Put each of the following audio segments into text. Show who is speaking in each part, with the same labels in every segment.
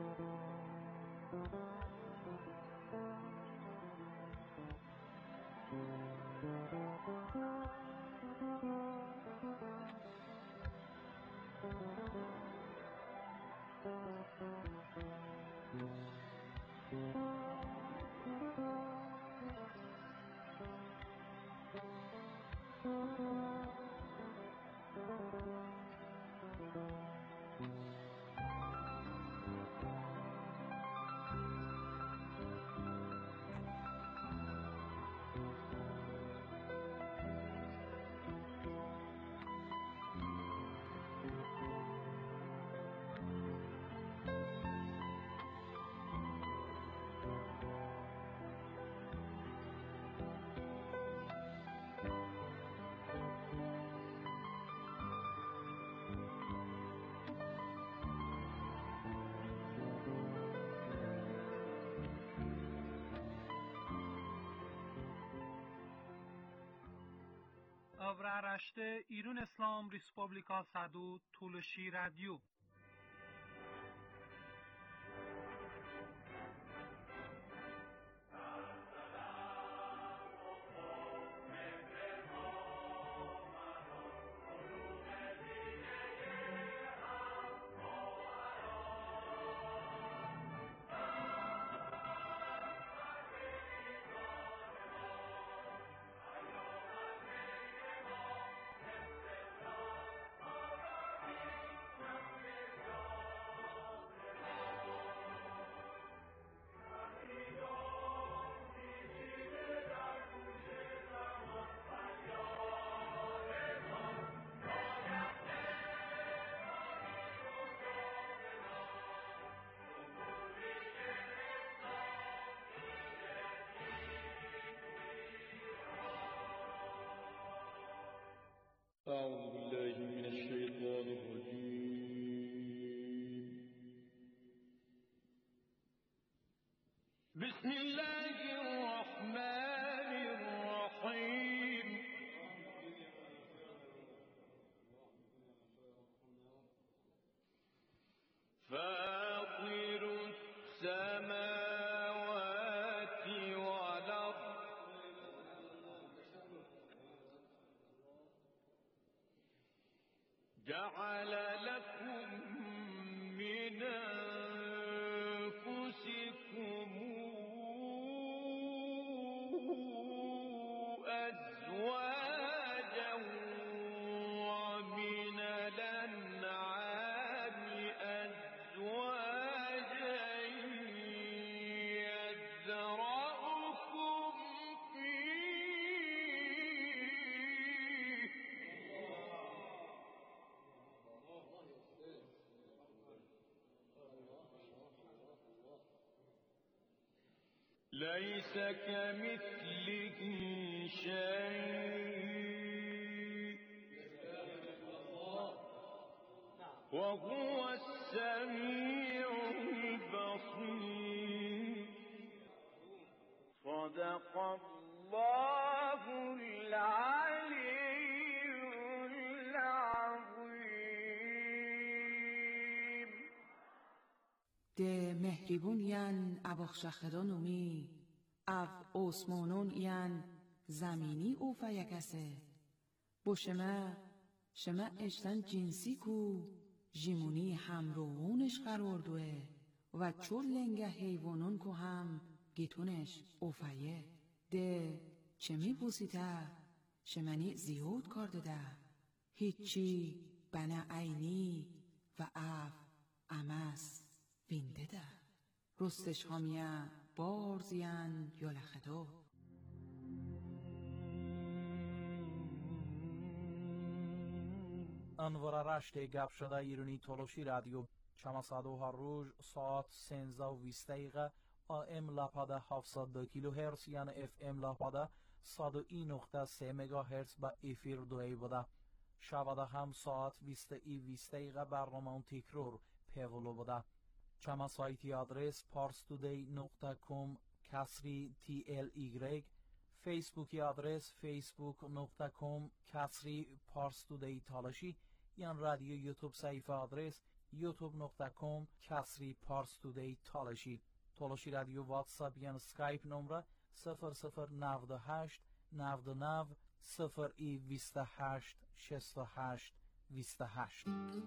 Speaker 1: Avraaraște İran İslam Respublika Sadu Tulshi Radio.
Speaker 2: أعوذ بالله من الشيطان الرجيم. بسم الله الرحمن الرحيم. فاطر السماوات والأرض جعل لكم من أنفسكم أزواجا ومن الأنعام أزواجا يذرأكم فيه ليس كمثله شيء وهو السميع البصير. صدق الله العلي العظيم.
Speaker 3: ده مهربون ین اباخشخدان اومی او اوسمانون ین زمینی او فیکسه بوشمه شمه اشتن جنسی کو جیمونی همروونش قرار دوه و چور لنگه حیوانون کو هم گیتونش او فیه ده چمی بوسیته شمنی زیاد کار داده هیچی بنا عینی و اف امس وینده ده رستش هامیه بارزین یا لخدو.
Speaker 4: انوارا گپ شده ایرانی تولوشی رادیو چماسادو هر روز ساعت 13:20 AM لاپاده 702 کیلوهرتز یعنی FM لاپاده 101.3 مگاهرتز با افیر دوی بوده. شواده هم ساعت 20:20 برنامه تکرار پیولو بوده. چما سایتی آدرس parstoday.com /TLY فیسبوکی آدرس facebook.com /parstoday تالشی یان رادیو یوتیوب صفحه آدرس youtube.com/parstoday تالاشی رادیو واتساپ یا اسکایپ نمره 0098 99 28 68 28.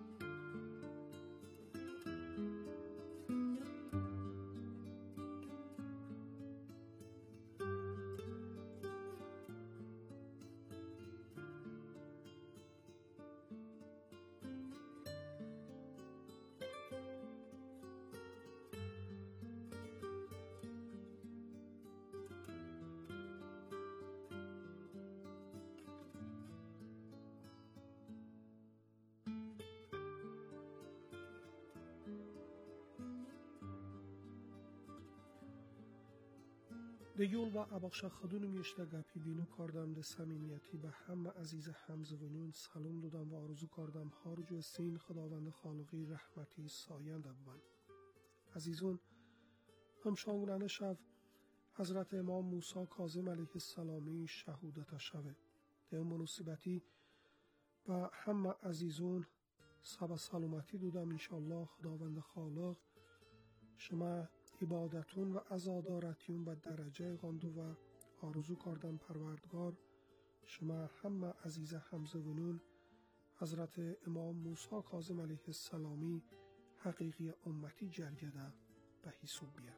Speaker 5: Deyol və abaqşaxadunum yeşdə qəpi binu kardam de samimiyyəti və həmmə əzizə həmzəvünün salom dodam və arzu kardam harcu sin xudavand خالقی رحمتی سایند ابوان. عزیزون همشانگرانه شو حضرت امام موسی کاظم علیه السلامی شهودت شوه ده مناسبتی و همه عزیزون سبا سلامتی دودم انشالله خداوند خالق شما عبادتون و عزادارتیون به درجه غاندو و آرزو کردن پروردگار شما همه عزیز همزونون حضرت امام موسی کاظم علیه السلامی حقیقی امتی جرگده به حساب بیه.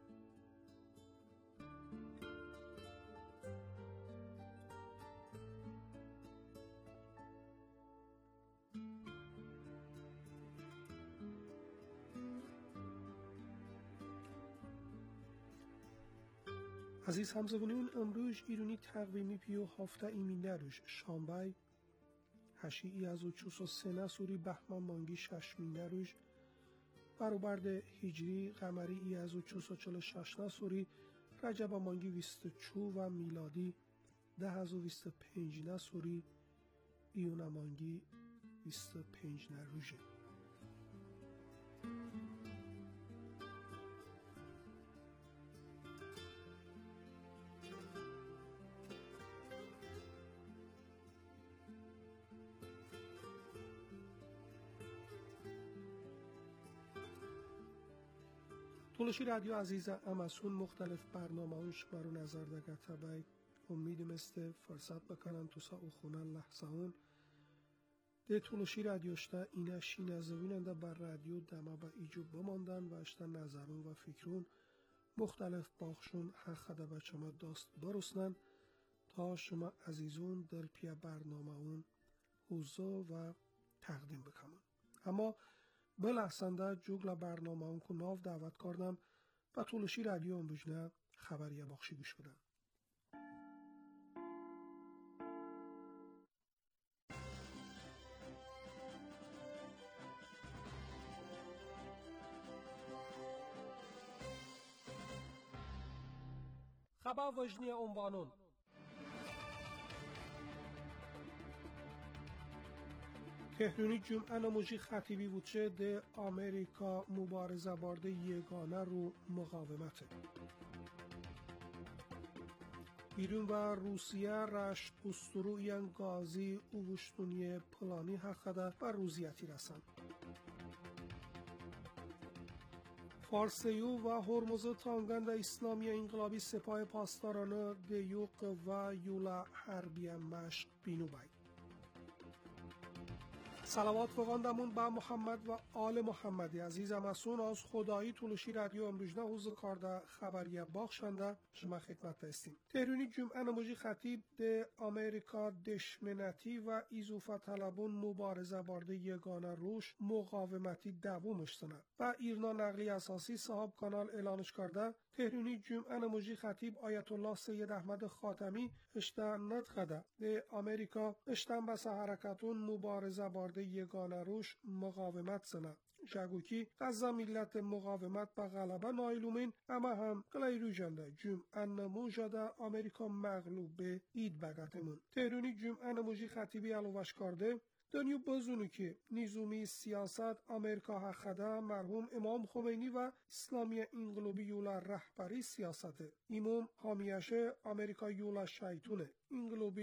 Speaker 5: عزیز همزبونیون امروز ایرونی تقویمی پیو هفته ایمینده روش شانبای هشی از و چوس و سنه سوری بهمن مانگی ششمینده روش برابرد هجری قمری از و چوس و چل ششنه سوری رجب مانگی ویست چو و میلادی 1025 سوری ایون مانگی 25 روشه. تولشی رادیو عزیز امسون مختلف برنامه شما رو نظر دگته بای امیدیم است فرصت بکنن تو سا او خونن لحظه اون ده تولشی رادیو شتا اینه شین ازویننده بر رادیو دمه با ایجو بماندن و اشتا نظرون و فکرون مختلف باخشون حقده بچه ما داست برسنن تا شما عزیزون در پی برنامه اون حضور و تقدیم بکنن. اما بلحسنده جوگل برنامه اون که ناف دعوت کردم و تولشی رادیو اون بجنه خبریه باخشی گوش بدن. خبر وجنی عنوانون تهرانی جمعه نموجی خطیبی بودشه ده آمریکا مبارزه بارده یگانه رو مقاومته. ایران و روسیه رشت استرویان گازی اوشتونی پلانی حقده و روزیتی رسند. فارسیو و هرمز تانگند اسلامی انقلابی سپاه پاسداران دیوق و یولا حربی مشق بینو باید. صلوات بخواندمون با محمد و آل محمدی عزیز مسون از خدایی تولشی رادیو امروزنه حوض کارده خبریه باخشنده شما خدمت هستیم. تهرانی جمعه نموجی خطیب ده آمریکا دشمنتی و ایزوفه طلبون مبارزه بارده یگانه روش مقاومتی دومش سند و ایرنا نقلی اساسی صاحب کانال اعلانش کرده. تهرانی جمعه نموجی خطیب آیت الله سید احمد خاتمی اشته ندخده ده آمریکا اشتن بس حرکتون مبارزه بارده یگانه روش مقاومت سنه. جگوکی غزه ملت مقاومت به غلبه نایلومین اما هم قلیرو جنده جمعه نموجده آمریکا مغلوب به اید بگتمون. تهرانی جمعه نموجی خطیبی علوش کرده دنیو بزونو که نیزومی سیاست آمریکا حقده مرحوم امام خمینی و اسلامی انقلابی یولا رهبری سیاسته. امام حامیشه آمریکا یولا شیطونه. انقلابی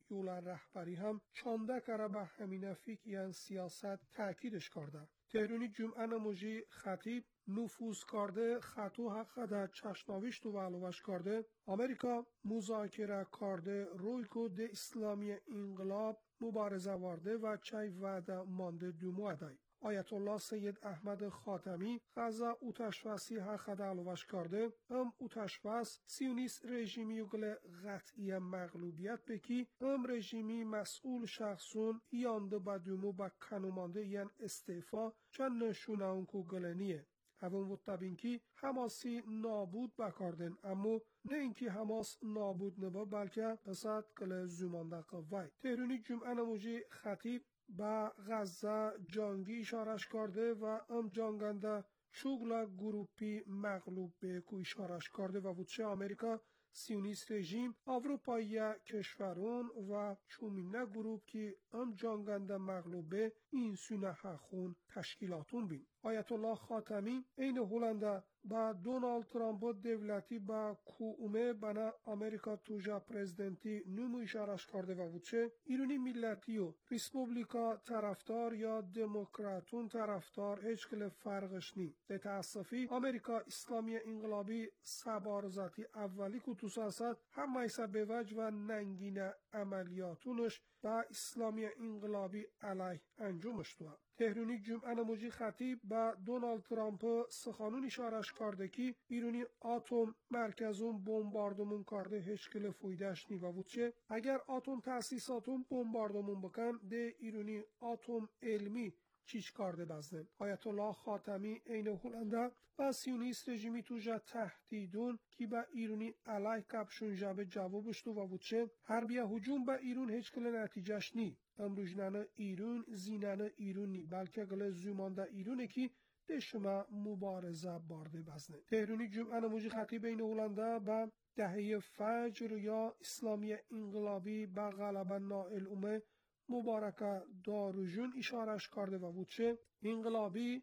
Speaker 5: یولا رهبری هم چانده کره به همین فکر سیاست تأکیدش کرده. تهرونی جمعه نموجی خطیب نفوذ کرده خطو حق در چشناویشت و علوش کرده امریکا مذاکره کرده روی کد اسلامی انقلاب مبارزه وارده و چای وعده مانده دومو دای. آیت الله سید احمد خاتمی غزا اوتشفاسی حق در علوش کرده اوتشفاس سیونیست رژیمی گل قطعی مغلوبیت بکی رژیمی مسئول شخصون یانده با دومو با کنومانده ین استعفا چند نشونه اونکو گلنیه. همون وطبینکی حماسی نابود بکردن اما نه اینکه حماس نابود نبا بلکه قصد گل زمانده قوی. تهرونی جمعه نموجی خطیب با غزه جانگی اشارش کرده و جانگنده چوگلا گروپی مغلوب به کو اشارش کرده و وچه امریکا سیونیست رژیم اروپایی کشورون و چومینه گروپ که جانگنده مغلوب به این سونه خون تشکیلاتون بین. آیت الله خاتمی این هولنده با دونالد ترامپ دولتی با کومه بنا امریکا توجا پرزیدنتی نمو اشارش کرده و وچه ایرانی ملتی و ریسپوبلیکا طرفدار یا دموکراتون طرفدار هیچ کل فرقش نی. به تاسفی امریکا اسلامی انقلابی سبارزاتی اولی که تو سیاست هم میسه به وجه و ننگین عملیاتونش با اسلامی انقلابی علیه انجامش دو. تهرونی جمعه نموجی خطیب با دونالد ترامپ سخانون اشارش کرده که ایرانی آتوم مرکزون بمباردمون کرده هشکل فویدش نی و وچه اگر آتوم تاسیساتون بمباردمون بکن ده ایرانی آتوم علمی چیش کرده بزنن. آیت الله خاتمی این هولنده و سیونیست رژیمی توجه تهدیدون که با ایرانی علیه کپشون جبه جوابش دو و وچه حربیه هجوم با ایران هیچ کل نتیجهش نی. امروجنانه ایران زینانه ایران نی بلکه گل زومانده ایرونه که دشما مبارزه بارده بزنه. تهرونی جمعه نموجی خطیب این هولنده با دهه فجر یا اسلامی انقلابی با غلبه نائل اومه مبارکه داروژون اشارش کرده و وچه انقلابی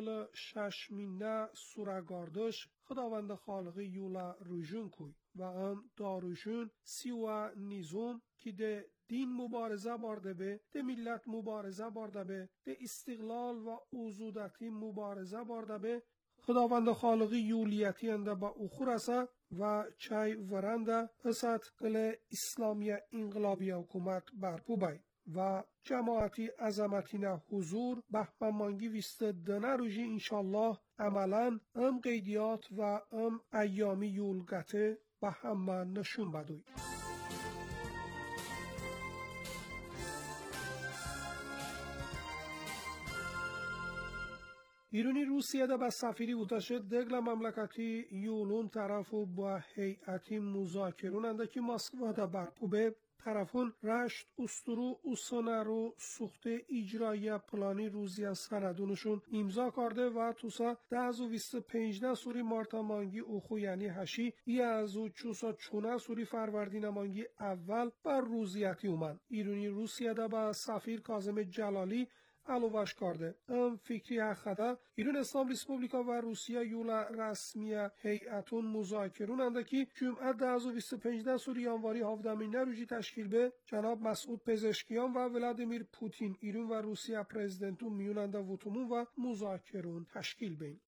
Speaker 5: 46 مینه سورگاردش خداوند خالقی یولا روژون کوی و داروژون سیوه نیزوم که ده دین مبارزه بارده به، ده ملت مبارزه بارده به، ده استقلال و اوزودتی مبارزه بارده به خداوند خالقی یولیتی انده با اخورسه و چای ورنده اسد قل اسلامی انقلابی حکومت برپو بای و جماعتی عظمتینه حضور بهمنمانگی ویست دنه روژی انشالله عملا قیدیات و ایامی یولگته به همه نشون بدوی. ایرانی روسیه ده به سفیری اوتاشه دگل مملکتی یولون طرف و با هیئتی مذاکرون انده که مسکو ده برپوبه طرفون رشت استرو اوسنرو سوخت اجرایی پلانی روزی سندونشون امضا کرده و توسا 1025 سوری مارتامانگی اوخو یعنی هشی ای ازو چوسا چونه سوری فروردین مانگی اول بر روزیتی اومن. ایرانی روسیه ده با سفیر کاظم جلالی علوش کرده. فکری حقیقتا ایران اسلام ریسپوبلیکا و روسیه یولا رسمی هیئتون مذاکرون انده که جمعه 1025 سوری یانواری 17 روژی تشکیل به جناب مسعود پزشکیان و ولادیمیر پوتین ایران و روسیه پرزیدنتون میوننده وطمون و مذاکرون تشکیل بین.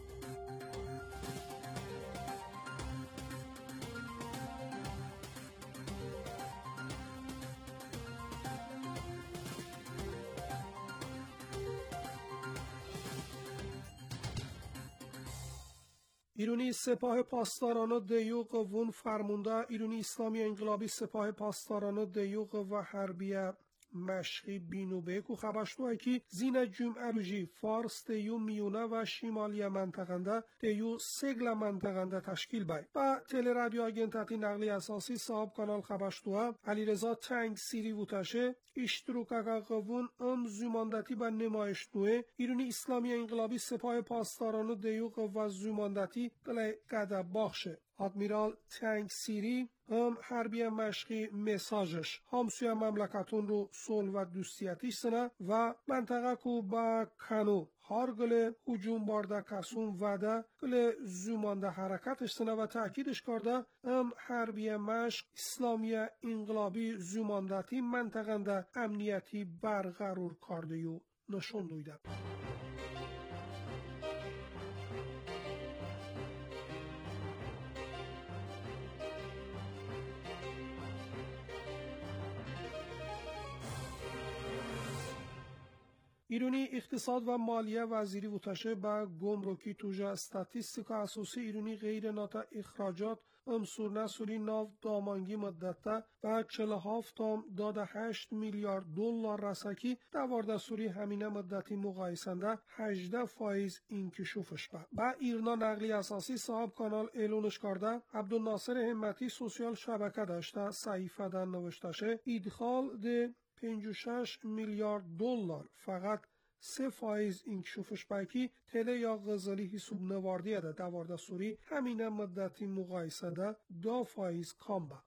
Speaker 5: ایرانی سپاه پاسداران دیوق وون فرمونده ایرانی اسلامی انقلابی سپاه پاسداران دیوق و حربیه مشقی بینوبه کو خبشتوه که زین جمعه روژی فارس دیو میونه و شمالی منطقنده دیو سگل منطقنده تشکیل بای. با تله رادیو آگنتاتی نقلی اساسی صاحب کانال خبشتوه علیرضا تنگ سیری ووتاشه اشتروکاگا قوون زوماندتی با نمایش نوه ایرانی اسلامی انقلابی سپاه پاسداران دیوق و زوماندتی قلعه قده باخشه. آدمیرال تنگ سیری حربی مشقی مساجش همسوی مملکتون رو صلح و دوستیتیش سنه و منطقه کو با کنو har gıle hücum barda kasum vada gıle zümanda harekatışsına ve takidش karda harbiye meşk İslamiye inqilabi zümandati mentaqanda emniyeti berqarur kardiyu nişon duydu. ایرانی اقتصاد و مالیه وزیری وتشه با گمرکی توجه استاتیستیکا اساسی ایرانی غیر ناتا اخراجات امسورنه سوری ناو دامانگی مدته و 47.8 میلیارد دلار رسکی دوارده سوری همینه مدتی مقایسنده 18% انکشوفش با ایرنا نقلی اساسی صاحب کانال اعلونش کرده عبدالناصر همتی سوسیال شبکه داشته صحیفه دن نوشتشه ادخال ده 56 میلیارد دلار فقط 3% انکشوفش بکی تله یا غزالی حساب نواردیه ده دوارده سوری همینه مدتی مقایسه ده 2% کم با.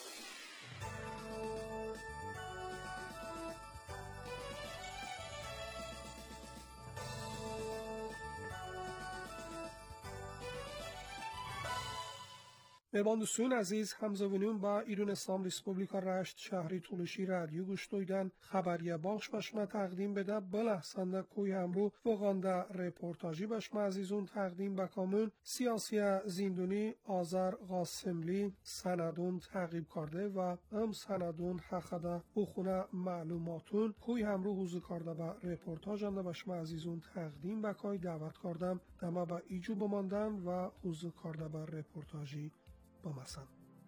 Speaker 5: مهمان دوستان عزیز همزبانیون با ایران اسلام ریسپوبلیکا رشت شهری طولشی رادیو گوش دویدن خبریه باخش بشما تقدیم بده بلحسنده کوی همرو وغانده رپورتاجی بشما عزیزون تقدیم بکامون سیاسی زیندونی آذر قاسملی سندون تعقیب کرده و سندون حقده بخونه معلوماتون کوی همرو حوزه کرده با رپورتاجنده بشما عزیزون تقدیم بکای دعوت کردم دما با ایجو بماندن و حوزه کرده با رپورتاجی با مثلا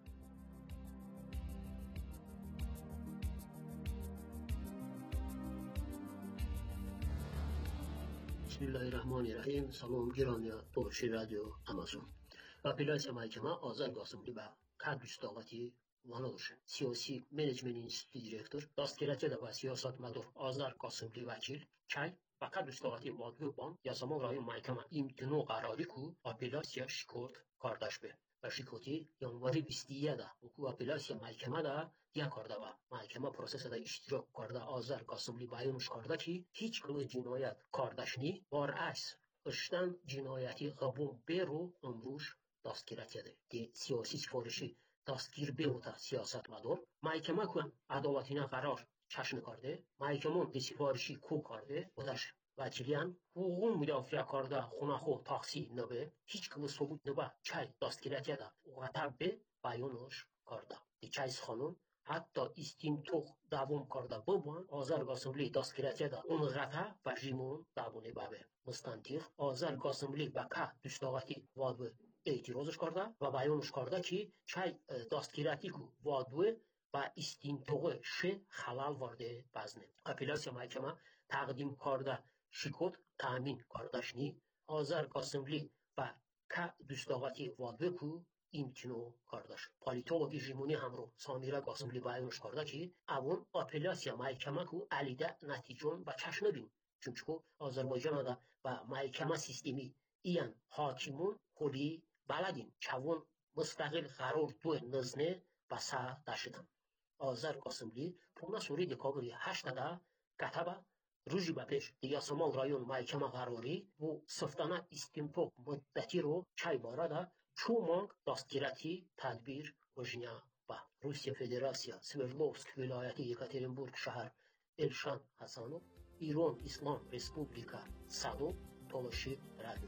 Speaker 6: بسم الله الرحمن الرحیم. سلام گرامی طولشی رادیو امازون و پلایس محکمه آذر قاسملی و کادرستاغاتی وانوش سیاسی منیجمنت انستیتوت دیرکتور دستگیرتی و سیاست مدار آذر قاسملی وکیل کی و کادرستاغاتی وادگو بان یاسامان رای محکمه امتناع قراری کو اپلاسیا شکورت کارداش به و شکوتی январи 27 да ку апелляция محکمه да я карда ва محکمه پروسس да иштирок карда آذر قاسملی байонуш карда ки ҳеҷ гуна ҷиноят кардашни баръакс иштан ҷинояти ғабун беру умруш дастгиратияда ки сиёсӣ сифориши дастгир беута сиёсатмадор محکمه ку адолатина қарор чашм карде محکمон ки сифориши ку карде будаш وکیلیان حقوق مدافع کرده خونه خود تقصیر نبه هیچ گونه ثبوت نبه چای دستگیرتی ده قطع به بیانش کرده دیچایس خانم حتی استمتاع دوام کرده ببن آذر قاسملی دستگیرتی ده اون قطع و ژیمون دوونه بابه مستنطق آذر قاسملی و که دوستاغتی وادو اعتراضش کرده و بیانش کرده که چای دستگیرتی کو وادو و استمتاع شه خلال وارده بزنه اپلاسیا محکمه تقدیم کرده شکوت تامین کردشنی آذر قاسملی و که دوستاغتی وادو کو امتناع کردش پالیتولوژی ژیمونی همرو سامیرا قاسملی بیانش کرده که اون اپلاسیا محکمه کو علیده نتیجون و چشم نبین چون که آذربایجان ده و محکمه سیستمی این حاکمون خوبی بلدین چون مستقل قرار دو نزنه و سا داشتن آذر قاسملی 15 دکابر 8 ده کتابه روزی به پیش یاسامان رایون محکمه قراری و سفتانه استمتاع مدتی رو چای بارده چومانگ دستگیرتی تدبیر وژنیا با روسیه فدراسیا سوردلوفسک ولایت یکاترینبورگ شهر الشان حسانو ایران اسلام ریسپوبلیکا صدو طولشی رادیو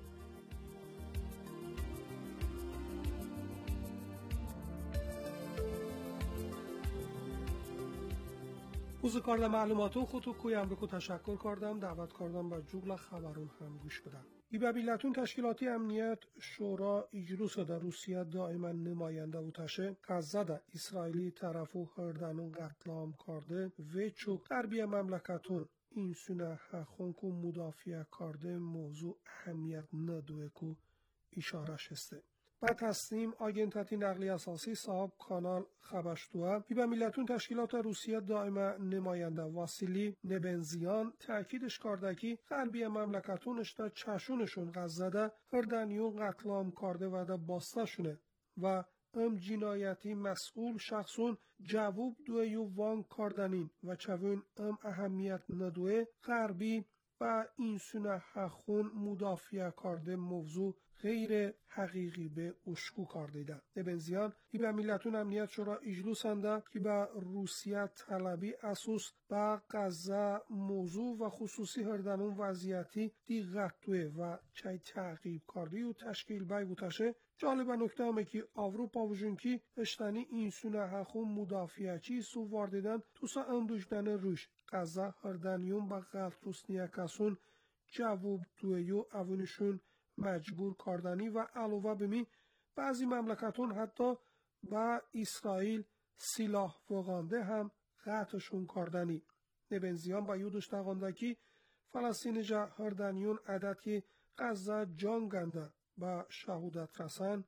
Speaker 5: حوزه کارده معلوماتو خودتو کویم بکو تشکر کردم دعوت کردم و جوگل خبرون هم گوش بدم ای ببیلتون تشکیلاتی امنیت شورا اجروس در روسیه دائما نماینده و تشه قزده اسرائیلی طرفو هردنون قتلام کرده و چوک غربی مملکتون این سونه حخون کو مدافع کرده موضوع اهمیت ندوه کو اشاره شسته بعد هستیم آگنتاتی نقلی اساسی صاحب کانال خبشتوه بی ملتون تشکیلات روسیه دائما نماینده واسیلی نبنزیان تأکیدش کرده که غربی مملکتونش دا چشونشون غزده هردنیون قتلام کرده و دا باستشونه و جنایتی مسئول شخصون جواب دوی وان کردنین و چون اهمیت ندوه غربی و این سونه حخون مدافع کرده موضوع غیر حقیقی به اشکو کردیدن. نبنزیان ای به ملتون امنیت شورا اجلوس انده که به روسیه طلبی اساس به غزه موضوع و خصوصی هردنون وضعیتی دیغت توی و چای تعقیب کردی و تشکیل بای بوتشه. جالب نکته همه که اروپا وجون که اشتنی این سونه حخون مدافع چی سو واردیدن توسا اندوشدن روش غزه هردنیون با غلط روسنیه کسون جواب دویو اونشون مجبور کردنی و علاوه بمی بعضی مملکتون حتی با اسرائیل سلاح وغانده هم قطعشون کردنی. نبنزیان با یودش تاقانده که فلسطین جا هردنیون عدد که غزه جان گنده با شهودت رسن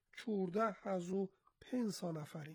Speaker 5: 14,500 نفری.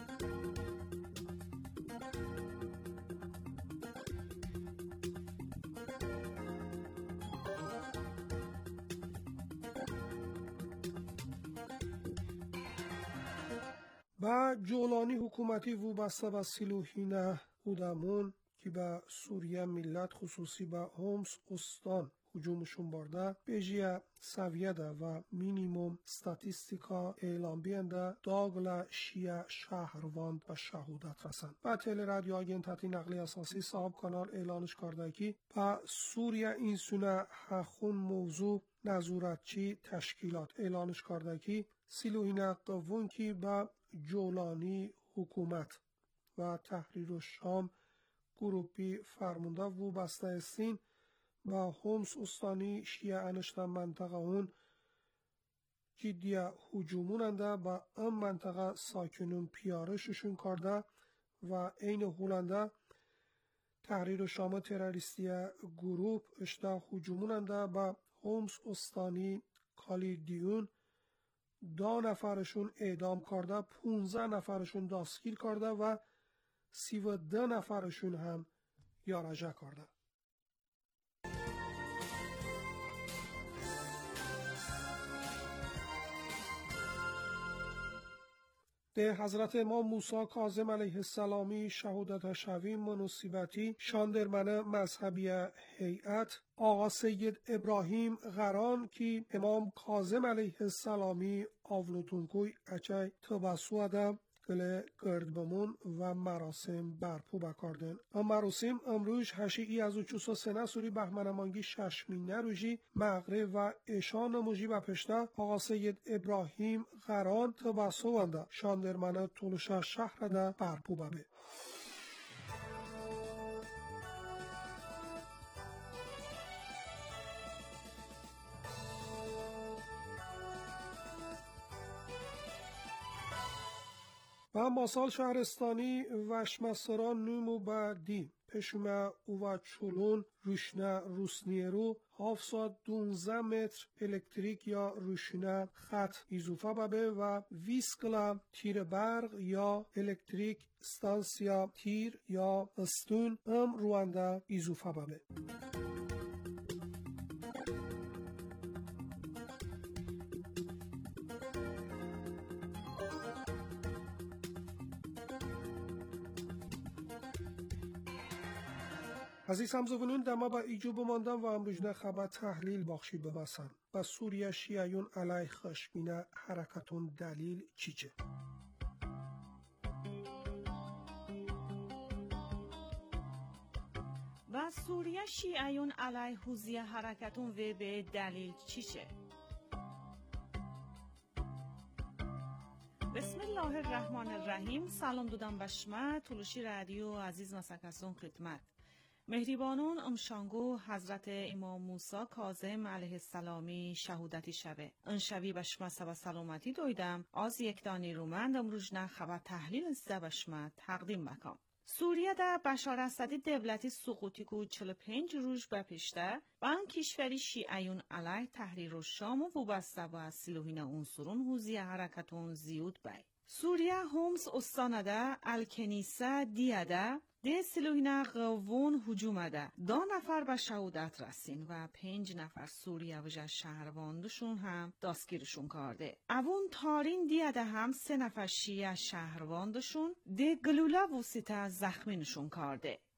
Speaker 5: با جولانی حکومتی وابسته به سیلوهینه هودمون که به سوریه ملت خصوصی به هومس استان هجومشون برده بجیه سویه ده و مینیموم ستاتیستیکا اعلام بینده داگل شیعه شهرواند و شهودت رسند. و تل رادیو آگنتاتی نقلی اساسی صاحب کانال اعلانش کرده که با سوریه این سونه حخون موضوع نظورتچی تشکیلات اعلانش کرده که سیلوهینه قوون که با جولانی حکومت و تحریر الشام گروپی فرمونده و بسته استین با هومس استانی شیعه انشتن منطقه اون جدیه هجوموننده با ام منطقه ساکنون پیارششون کرده و این هولنده تحریر الشام تروریستی گروپ اشته هجوموننده با هومس استانی کالیدیون 2 نفرشون اعدام کرده 15 نفرشون دستگیر کرده و 32 نفرشون هم یارجه کرده. ده حضرت امام موسی کاظم علیه السلامی شهودت شوی مناسبتی شاندرمن مذهبی هیئت آقا سید ابراهیم غران که امام کاظم علیه السلامی آولوتونکوی اچای تبسو ادم گله گرد بمون و مراسم برپو بکردن. مراسم امروز هشیعی از اوچوسا سنه سوری بهمنمانگی ششمینه روژی مغرب و اشان موجی و پشته آقا سید ابراهیم غران تبسو ونده شاندرمنه طولشه شهر ده برپو ببه. و ماسال شهرستانی وشمسران نومو با دی پشمه او چولون روشنه روسنیه رو 712 متر الکتریک یا روشنه خط ایزوفه ببه و 20 کلا تیر برق یا الکتریک ستانسیا تیر یا استون ام روانده ایزوفه ببه. عزیز همزوانون دما با ایجو بماندن و امروجنه خبر تحلیل بخشی ببسن و سوریه شیعیون علیه خشمینه حرکتون دلیل چیچه؟
Speaker 3: و سوریه شیعیون علیه حوزی حرکتون و به دلیل چیچه؟ بسم الله الرحمن الرحیم. سلام دودم بشمه تولوشی رادیو عزیز مسکسون خدمت مهریبانون امشانگو حضرت امام موسی کاظم علیه السلامی شهودتی شوه انشوی بشمه سبا سلامتی دویدم از یک دانی رومند امروجنه خبر تحلیل انسده بشمه تقدیم بکم. سوریه در بشار اسدی دولتی سقوطی کو 45 روز بپشته و آن کشوری شیعیون علیه تحریر الشام و وابسته با سیلوهین عنصرون حوزی حرکتون زیود بای. سوریه هومس استانده الکنیسه دیده ده سیلوهین قوون هجومده 2 نفر به شهودت رسین و 5 نفر سوریه وجه شهرواندشون هم دستگیرشون کرده. اون تارین دیده هم 3 نفر شیعه شهرواندشون ده گلوله وسیطه زخمینشون کرده.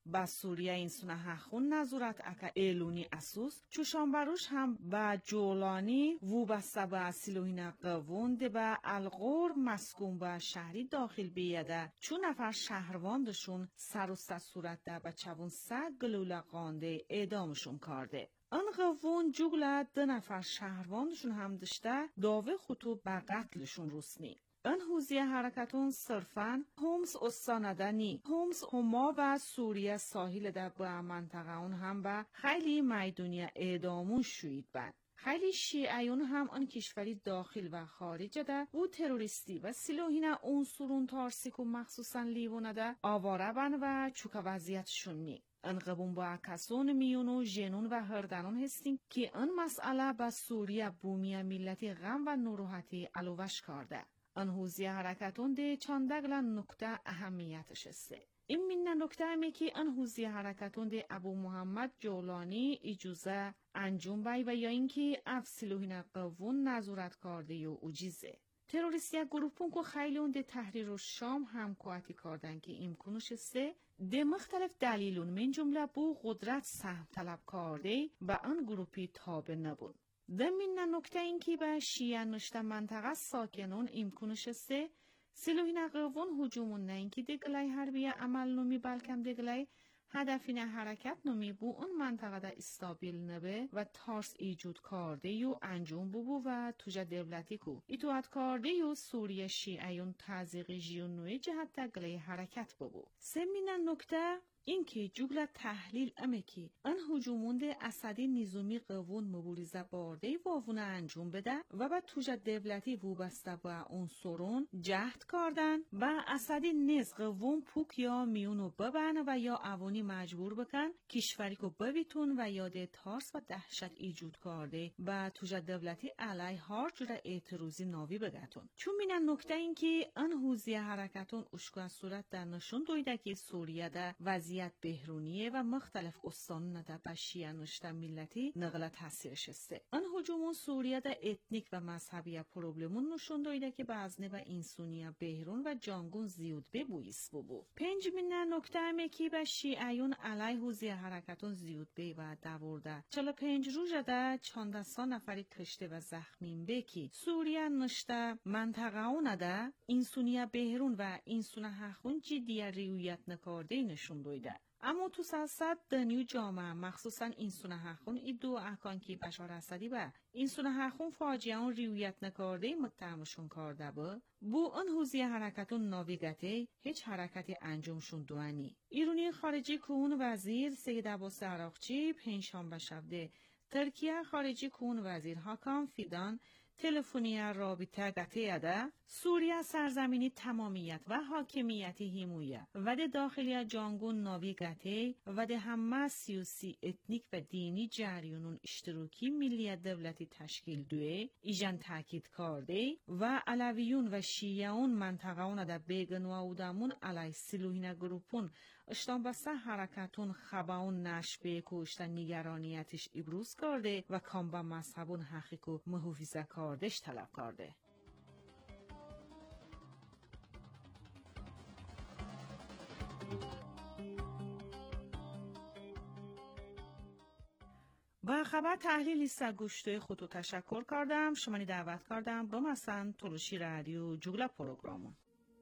Speaker 3: با سوریه این سونه هخون نظورت اکا ایلونی اسوس چوشان بروش هم با جولانی و بسته با سیلوهین قوون ده با الغور مسکون با شهری داخل بیاده چون نفر شهرواندشون سر و صورت ده با چوون سگ گلوله قانده اعدامشون کرده. آن قوون جوگله 2 نفر شهرواندشون هم داشته داوه خطوب با قتلشون روسنی. این حوزه حرکتون صرفاً هومس استاندنی هومس هما و سوریه ساحل در با منطقه اون هم با خیلی میدونی اعدامون شوید بند. خیلی شیعیون هم آن کشوری داخل و خارج ده و تروریستی و سیلوهین عنصرون تارسیک و مخصوصاً لیوانه ده آواره بند و چوک وضعیتشون نی. انقبون با کسون میون و جنون و هردنون هستیم که این مسئله با سوریه بومی ملتی غم و نروحتی علوش کرده. آن حوزه حرکتون ده چندگل نکته اهمیتش است. این من نکته همی که آن حوزه حرکتون ده ابو محمد جولانی اجازه انجام بای و یا اینکه افسلوهین قوون نظارت کرده و اجیزه. تروریستی گروپون که خیلی اون ده تحریر و شام هم کوهاتی کردن که امکانش است ده مختلف دلیلون من جمله بو قدرت سهم طلب کرده و آن گروپی تابع نبود. دمین نکته این که به شیعه نشته منطقه ساکنون امکانش است سیلوهین قوون هجومون نه اینکه دگلای حربی عمل نمی بلکم دگلای هدفین حرکت نمی بو اون منطقه دا استابیل نبه و تارس ایجود کرده یو انجام بو و توجه دولتی کو ایتوات کرده یو سوریه شیعیون تازیقی جیون نوی جهت دگلای حرکت بو. سمین نکته این که جوگل تحلیل امه که ان هجومونده اسدی نظامی قوون مبارزه بارده واوونه انجام بده و بعد توجه دولتی وابسته با اون سرون جهد کردن و اسدی نز قوون پوک یا میونو ببن و یا اوانی مجبور بکن کشوری کو ببیتون و یاد تارس و دهشت ایجود کرده و توجه دولتی علی هر جور اعتراضی ناوی بگتون. چون مینن نکته این که ان حوزه حرکتون اشکا صورت در نشون دویده که سوریه ده وضعیت بهرونیه و مختلف استان ده به شیعه نشته ملتی نقل تاثیرش است. آن هجومون سوریه ده اتنیک و مذهبی پروبلمون نشون داده که بعضنه و انسونیه بهرون و جانگون زیاد ببویس بو. پنجمین نکته همه که به شیعیون علی حوزه حرکتون زیاد بی و دورده 45 روز ده 400 نفری کشته و زخمین بکی سوریه نشته منطقه اون ده انسونیه بهرون و انسونه حقون جدی ریویت نکارده نشون داده. اما تو سلسد دنیو جامعه مخصوصا انسونه حقون ای دو احکان که بشار اسدی با انسونه حقون فاجعه اون ریویت نکارده متهمشون کرده بو اون حوزه حرکتون ناویگته هیچ حرکتی انجامشون دوانی. ایرانی خارجی کون وزیر سید عباس عراقچی پنجشنبه شب ترکیه خارجی کون وزیر حاکم فیدان تلفنی رابطه گته ده سوریه سرزمینی تمامیت و حاکمیتی هیمویه و ده داخلی جانگون ناوی گته و ده همه سیاسی اتنیک و دینی جریانون اشتراکی ملیت دولتی تشکیل دوه ایجان تاکید کرده و علویون و شیعون منطقه اون ده بیگن و اودمون علی سیلوهین گروپون اشتان بسته حرکتون خباون نشبه کشتن نگرانیتش ابروز کرده و کام با مذهبون حقیقو محافظه کردش طلب کرده. با خبر تحلیلی سگوشته خودو تشکر کردم. شمانی دعوت کردم با مثلا تلوشی رادیو جوگلا پروگرامون.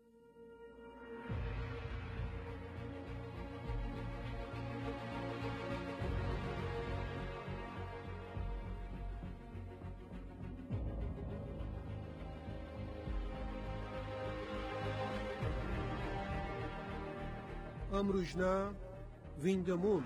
Speaker 5: امروجنا ویندمون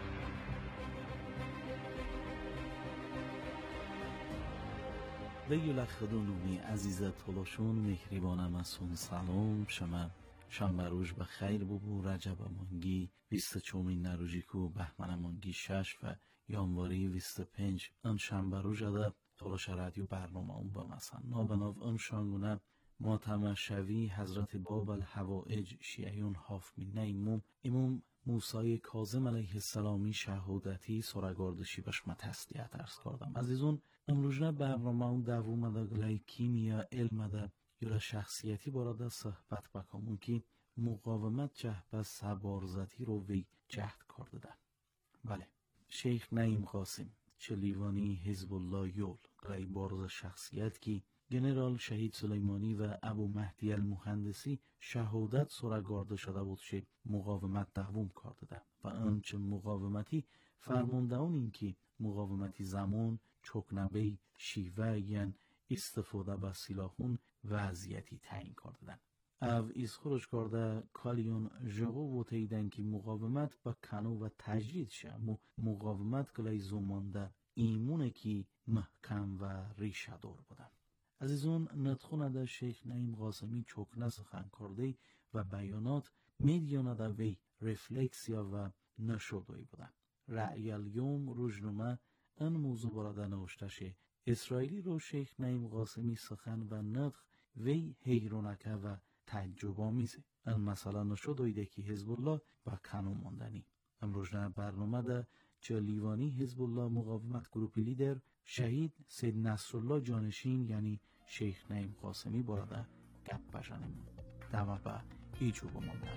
Speaker 4: دیگه خدونومی عزیزت تلاشون مهریبانم از سلام شما شنبه روز به خیر ببو رجب مانگی 24 نروژی کو بهمن مانگی 6 و یانواری 25 ام شنبه روز ده تلاش رادیو برنامه اون با مثلا نابناو ام شانگونه ما تماشوی حضرت باب الحوائج شیعیون حاف مینه امام موسی کاظم علیه السلامی شهادتی سرگاردشی بش ما تسلیت ارز کردم عزیزون امروزنا برنامه اون دووم ده گلای کیمیا علم ده یا شخصیتی باراده صحبت بکنم که مقاومت جهبه سبارزتی رو وی جهد کرده. بله، شیخ نعیم قاسم چه لیوانی حزب الله یول رای بارز شخصیت کی جنرال شهید سلیمانی و ابو مهدی المهندسی شهادت سرگارده شده بود شه مقاومت دوام کرده و آنچه مقاومتی فرماندهان این که مقاومتی زمان چکنبه شیوه یعن استفاده با سلاحون وضعیتی تعیین کرده. او از خروج کرده کالیون جغو و تیدن که مقاومت با کنو و تجدید شه مقاومت کلی زمانده ایمونه که محکم و ریشه دار بودن. از اون نتخونه ده شیخ نعیم قاسمی چکنه سخن کرده و بیانات میدیانه ده وی رفلکسیا و نشدوی بودن. رأی الیوم روزنامه این موضوع برده نوشته شه اسرائیلی رو شیخ نعیم قاسمی سخن و نطق وی حیرانکه و تعجب آمیزه. این مسئله نشدویده که حزب الله و کنو ماندنی. امروز برنامه ده چه لیوانی حزب الله مقاومت گروپ لیدر شهید سید نصرالله جانشین یعنی شیخ نعیم قاسمی برده گپ بشنیم. دمه به ایچو بماندن.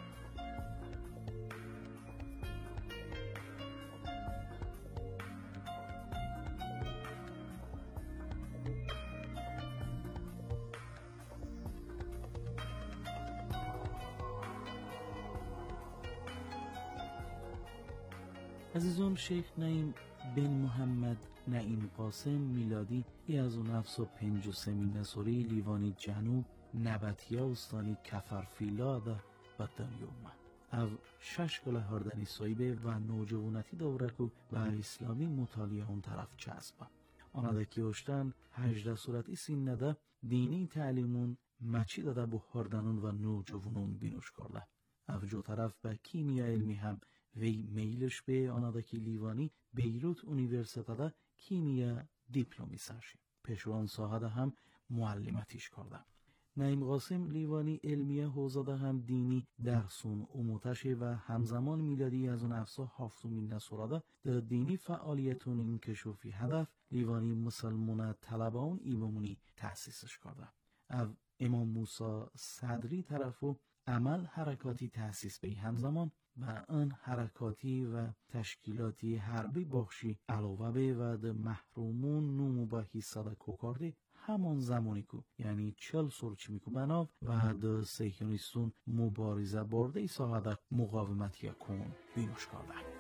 Speaker 4: عزیزان، شیخ نعیم بن محمد نعیم قاسم میلادی 1953 نصوری لیوانی جنوب نبتیا استانی کفرفیلا ده به دنیا اومد. او 6 کل هردنی سایبه و نوجوانتی دورکو و اسلامی مطالعه اون طرف چسبه. آنها که اشتن 18 صورتی سین نده دینی تعلیمون مچی داده با هردنون و نوجوانون بینوش کرده. او جو طرف به کیمیا علمی هم وی میلش به آناداکی لیوانی بیروت اونیورسیته کیمیا دیپلومی سرشی. پشوان ساحه هم معلمتیش کرده. نعیم قاسم لیوانی علمیه حوزه هم دینی درسون اموتشه و همزمان میلادی از اون افسا هفتمین نصوراده در دینی فعالیتون این کشوفی هدف لیوانی مسلمون طلبان ایمامونی تأسیسش کرده. او امام موسی صدری طرفو عمل حرکاتی تأسیس به همزمان و آن حرکاتی و تشکیلاتی حربی بخشی علاوه به و ده محرومون نومو با حیصده کوکارده همان زمانی کو یعنی 40 سرچی میکو بناو و ده سیکیونیستون مبارزه برده ای ساعده مقاومتی کن بینوش کرده.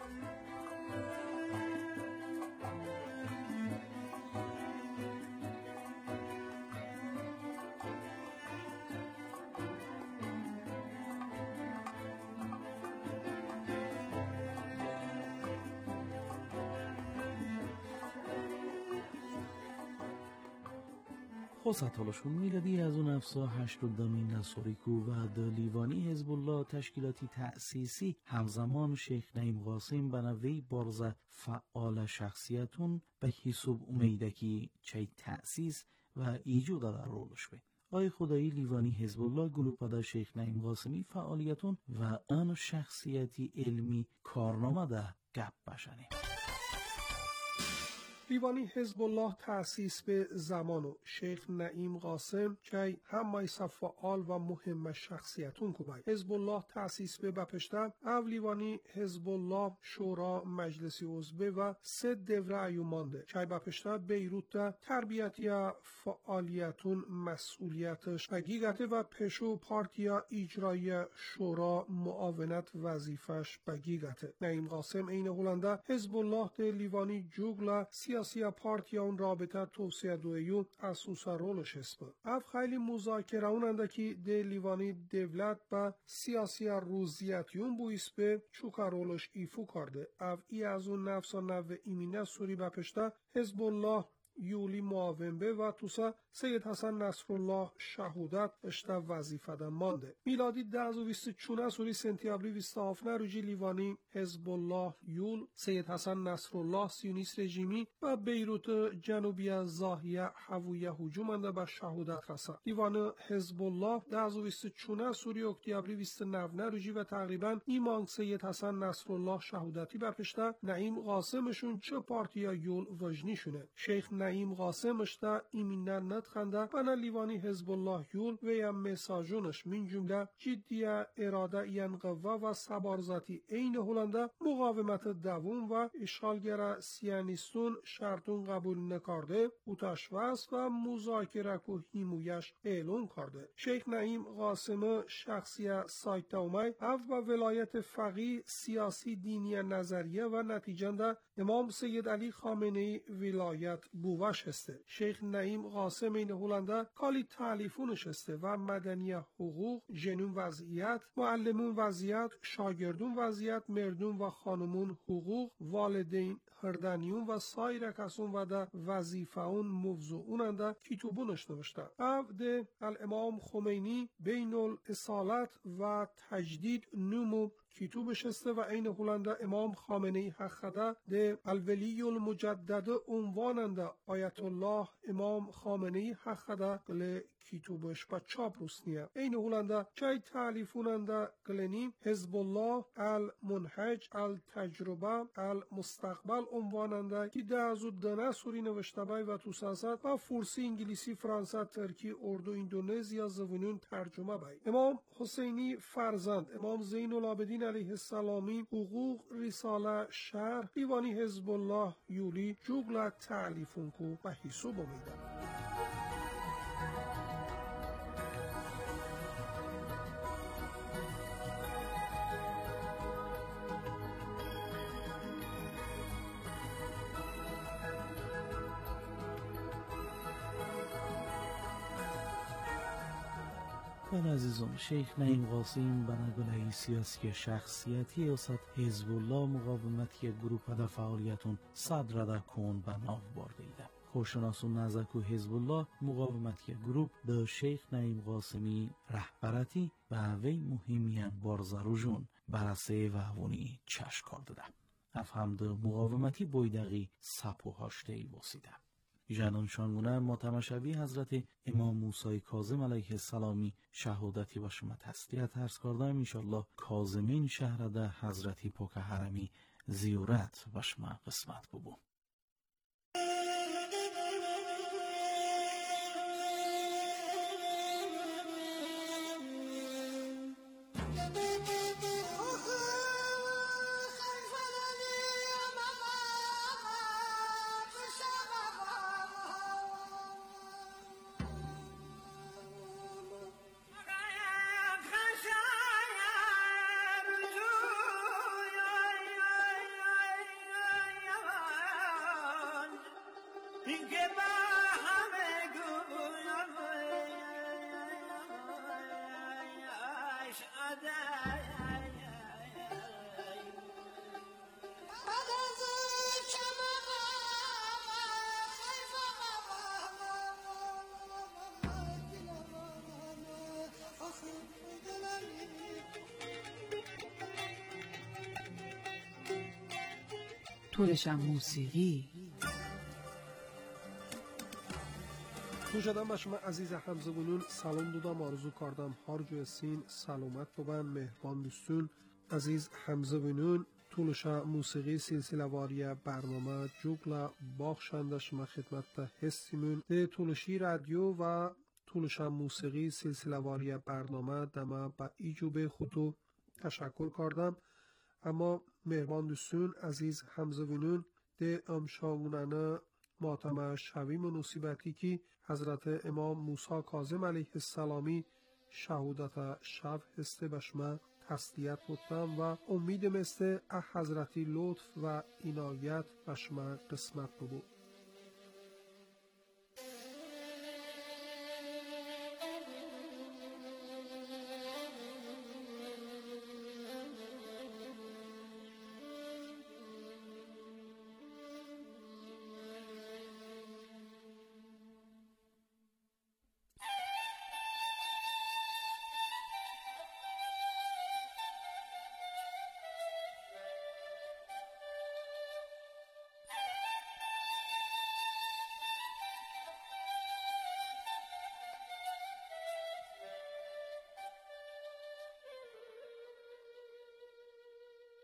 Speaker 4: خواستالشون میلادی از اون افسا 80 نصوریکو و دلیوانی حزب الله تشکیلاتی تأسیسی همزمان شیخ نعیم قاسم بنوی بارزه فعال شخصیتون به حساب امیدکی چه تأسیس و ایجود در رولش به. آی خدایی لیوانی حزب الله گروپادا شیخ نعیم قاسمی فعالیتون و آن شخصیتی علمی کارنامه ده گپ بشنه.
Speaker 5: لیوانی حزب الله تأسیس به زمانو شیخ نعیم قاسم که هم فعال و مهم شخصیتون کوبای حزب الله تأسیس به بپشتن او لیوانی حزب الله شورا مجلسی عضبه و 3 دوره ایومانده که بپشتن بیروت تربیتی فعالیتون مسئولیتش بگیگته و پشو پارتیا اجرایی شورا معاونت وظیفش بگیگته. نعیم قاسم این هولنده حزب الله ده لیوانی جوگلا سیاسی پارتیا اون رابطه توسعه دویو اساسا رولش هست. اف خیلی مذاکره اوننده که ده لیوانی دولت با سیاسی روزیتیون بویس به چوکا رولش ایفو کرده. اف ای از اون نفسا نو ایمینه سوری بپشته حزب الله یولی معاون به و توسا سید حسن نصرالله شهودت اشته وظیفه ده مانده. میلادی 1024 سوری سنتیابری 27 روزی لیوانی حزب الله یول سید حسن نصرالله سیونیست رژیمی و بیروت جنوبی از زاهیه هویه هجومنده به شهودت رسد. لیوان حزب الله 1024 سوری اکتیابری 29 روزی و تقریبا ایمان سید حسن نصرالله شهودتی برپشته نعیم قاسمشون چه پارتیا یول وجنی شونه. شیخ نعیم قاسم اشتا ایمینن ندخنده و لیوانی حزب الله یول و یا مساجونش من جمله جدیه اراده این قوه و سبارزاتی این هلنده مقاومت دوم و اشغالگر سیانیستون شرطون قبول نکرده او تشویس و مذاکره کو حمایش اعلان کرده. شیخ نعیم قاسم شخصی سایت اومای او و ولایت فقیه سیاسی دینی نظریه و نتیجنده امام سید علی خامنه‌ای ولایت بوش هسته. شیخ نعیم قاسم این هلنده کالی تعلیفونش هسته و مدنی حقوق، جنون وضعیت، معلمون وضعیت، شاگردون وضعیت، مردون و خانمون حقوق، والدین هردانیون و سایر کسون و ده وظیفه اون موضوعون انده کتابونش نوشته. او ده الامام خمینی بین الاصالت و تجدید نمو کتابش هسته و این هلنده امام خامنه‌ای حقده ده الولی المجدد عنواننده آیت الله امام خامنه‌ای حقده گل کتابش با چاپ روسنیه. این هلنده چای تعلیفوننده گلنی حزب الله المنهج التجربه المستقبل عنواننده که ده ازو دنه سوری نوشته بای و تو سیاست و فارسی انگلیسی فرانسه ترکی اردو اندونزیا زبونون ترجمه بای. امام حسینی فرزند امام زین العابدین علیه السلامی حقوق رساله شهر دیوانی حزب الله یولی جوگل تعلیفون کو و حساب میدن.
Speaker 4: بله عزیزم، شیخ نعیم قاسم بنگله سیاسی شخصیتی اوسط حزب الله مقاومتی گروپ ده فعالیتون صدر ده کن به ناو برده ایده. خوشناسون نزدیک حزب الله مقاومتی گروپ ده شیخ نعیم قاسمی رهبرتی و وی مهمیان بارزاروجون برسه و هونی چشم کرده. افهم ده مقاومتی بایدقی سپو هاشته ای بسیده. جنان شانگونه متمشبی حضرت امام موسی کاظم علیه السلامی شهادتی و شما تسلیت عرض کردم. انشالله کاظمین شهر ده حضرتی پاک حرمی زیارت و شما قسمت ببون.
Speaker 7: طولشم موسیقی
Speaker 5: خوشدم به شما عزیز همزبونون سلام دادم آرزو کردم هر جو سین سلامت ببن مهربان دوستون عزیز همزبونون طولشم موسیقی سلسله واری برنامه جوگلا باخشنده شما خدمت هستیمون ده طولشی رادیو و طولشم موسیقی سلسله واری برنامه دمه با ایجوب خودو تشکر کردم. اما مهربان دوستون عزیز همزبونون ده امشاگونانه ماتم شوی مناسبتی که حضرت امام موسی کاظم علیه السلامی شهادت شب هسته به شما تسلیت بودم و امیدم است حضرتی لطف و عنایت به شما قسمت بود.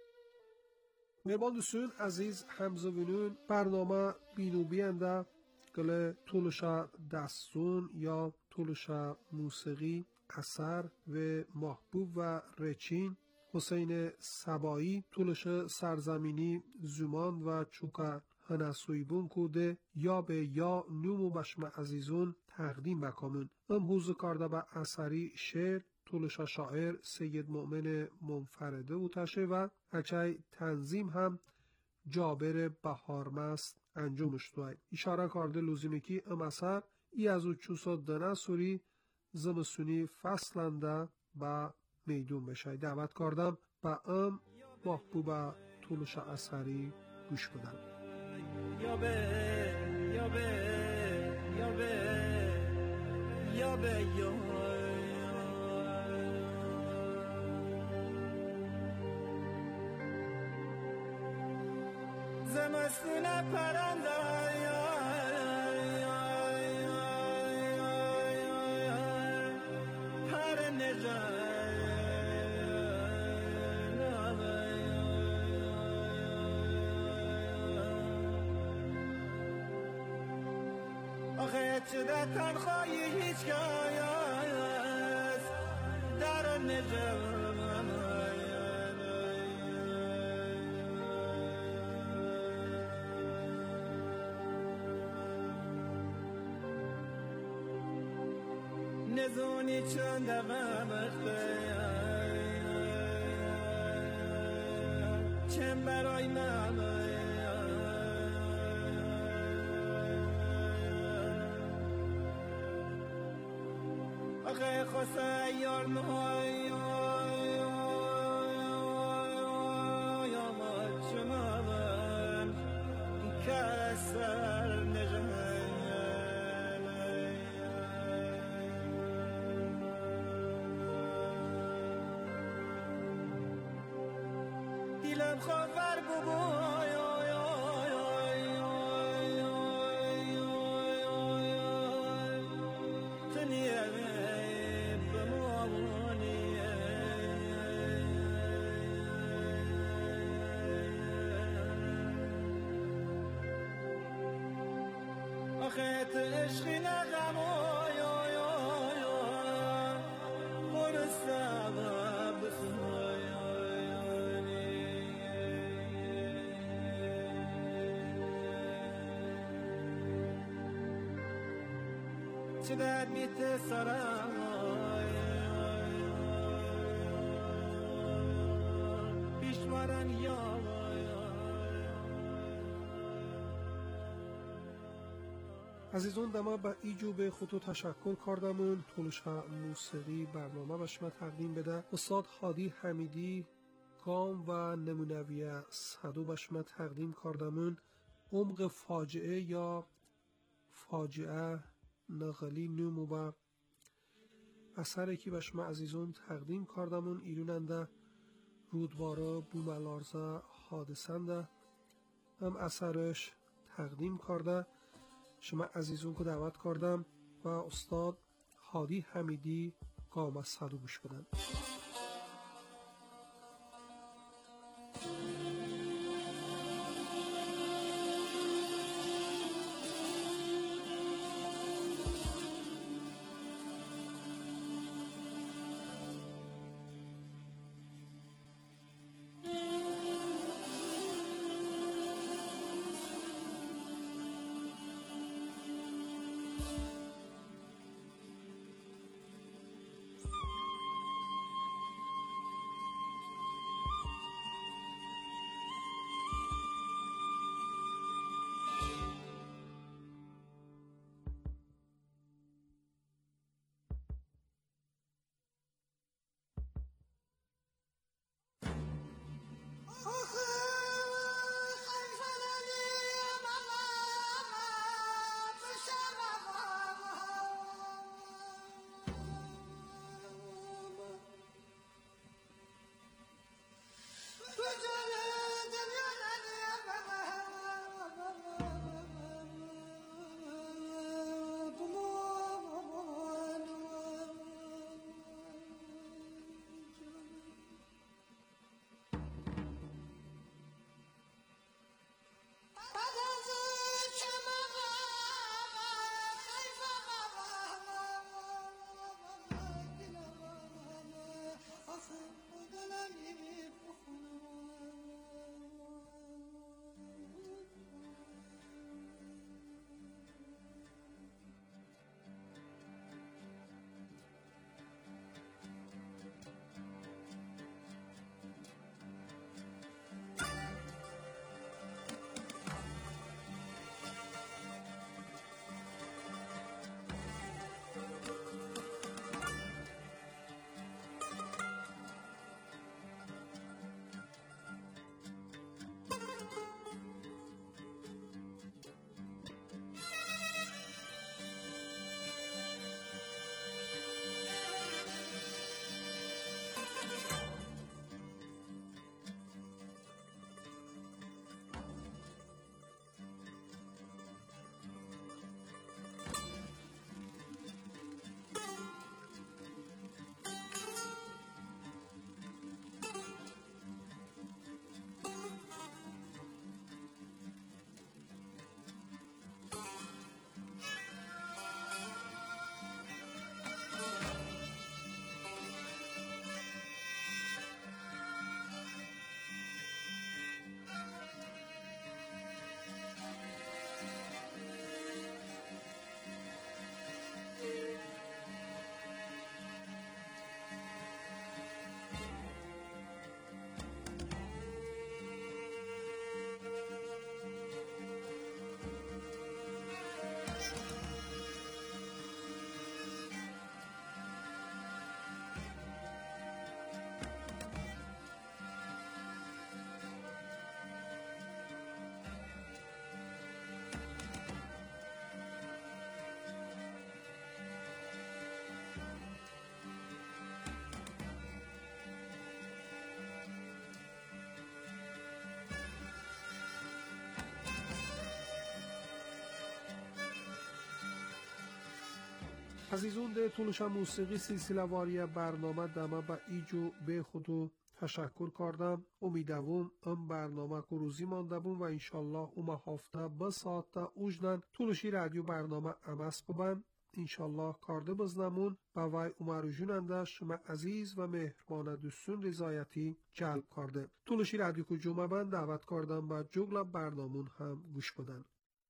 Speaker 5: مهربان دوستون عزیز همزبونون برنامه بینو بینده مشکل تولشا دستون یا تولشا موسیقی اثر و محبوب و رچین حسین سبایی تولش سرزمینی زمان و چوکا هنسویبون کوده یا به یا نومو بشم عزیزون تقدیم بکامون حوزو کرده به اثری شعر تولشا شاعر سید مؤمن منفرده و تشه و اچای تنظیم هم جابر بهارمست انجامش دوید اشاره کرده لزومه که ام اثر ای از او چوسا دنه سوری زمسونی فصلنده با میدون بشه دعوت کردم با ام محبوب طولش اثری گوش بدم
Speaker 8: یا به یا به یا به یا به یا زمستون پرنده پر نجات آخه چه در تنخواهی هیچ گای است در نجات نزونی چند وقته چند برای من آخه خواسته یار نهای یا ما چمن کسر نجمن دیلم خواهر ببای آخه عشقی نغم خور سبب چه در بیت سرم پیشوارن یا
Speaker 5: عزیزان دما با ایجو به خودتو تشکر کردمون طولشا موسیقی برنامه به شما تقدیم بده استاد هادی حمیدی گام و نمونویه صدو به شما تقدیم کردمون عمق فاجعه یا فاجعه نقلی نومو با اثری که به شما عزیزان تقدیم کردمون ایروننده رودباره بوملارزه حادثنده هم اثرش تقدیم کرده شما عزیزون کو دعوت کردم و استاد هادی حمیدی گام صدو گوش بدن عزیزون ده طولش موسیقی سلسله واری برنامه دمه با ایجو به خودو تشکر کردم. امیدوارم ام برنامه کو روزی مانده بون و انشالله اوم هفته به ساعت اوجدن طولشی رادیو برنامه امس ببن. انشالله کارده بزنمون با وای عمر جوننده شما عزیز و مهربان دوستون رضایتی جلب کرده. طولشی رادیو کو جمعه بند دعوت کردم با جگل برنامون هم گوش بدن.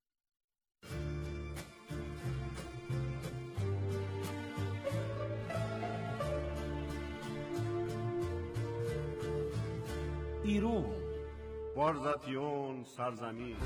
Speaker 4: ایرون
Speaker 9: بارزاتیون سرزمین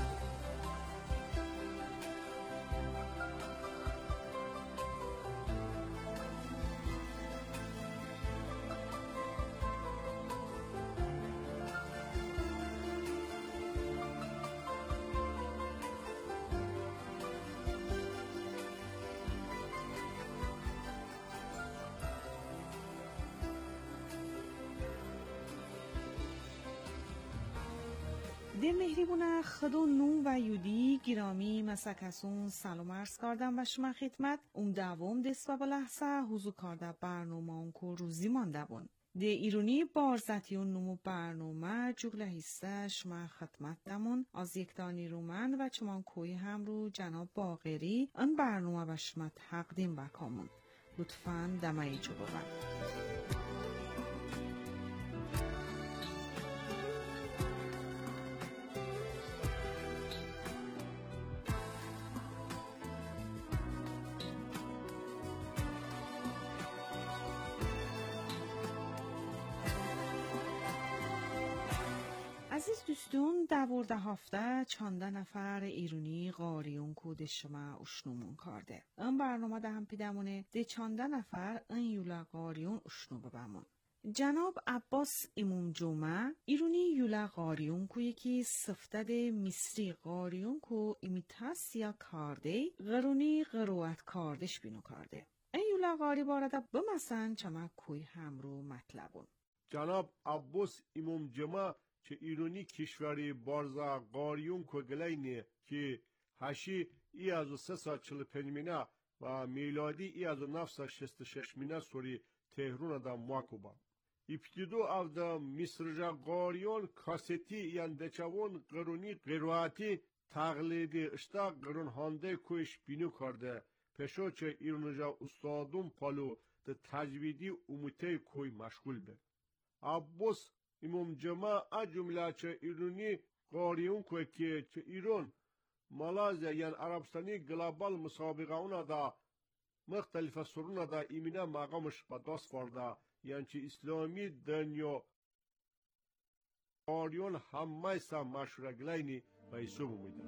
Speaker 3: ده مهریبونه خدو نو و یودی گرامی مسکسون سلام عرض کردم و شما خدمت دوم دست و بلحظه حضور کرده برنامه اون که روزی مانده بون. ده ایرونی بارزتیون نمو برنامه جگله هسته شما خدمت دمون از یک دانی رومن و چمان کوی هم رو جناب باقری ان برنامه و شما تقدیم بکامون. لطفاً دمه ایجو ببن. عزیز دوستون 12 چانده نفر ایرونی قاریون کود شما اشنومون کرده. این برنامه ده هم پیدمونه ده چانده نفر این یولا قاریون اشنو ببمون. جناب عباس امام جمعه ایرونی یولا قاریون کو یکی سفتد مصری قاریون کو امیتاس یا کارده غرونی غروت کاردش بینو کرده. این یولا قاری بارده بمسن چما کوی هم رو مطلبون.
Speaker 9: جناب عباس امام جمعه که ایرانی کشوری بارزا قاریون که گلینه که هشی ای از 345 مینه و میلادی ای از 966 مینه سوری تهرون دا مواکوبا. ابتدو او دا مصرجا قاریون کاستی یان دچوون قرونی قرواتی تقلیدی اشتا قرون هانده کوش بینو کرده پشو چه ایرانجا استادون پالو دا تجویدی اموته کوی مشغول به. عباس امام جمعه جمله چه ایرانی قاریون که چه ایران مالازیا یعنی عربستانی گلوبال مسابقه اونا دا مختلف سرونه دا ایمینه مقامش با دست فرده یعنی چه اسلامی دنیا قاریون همه سا مشهور گلینی و ایسوم میده.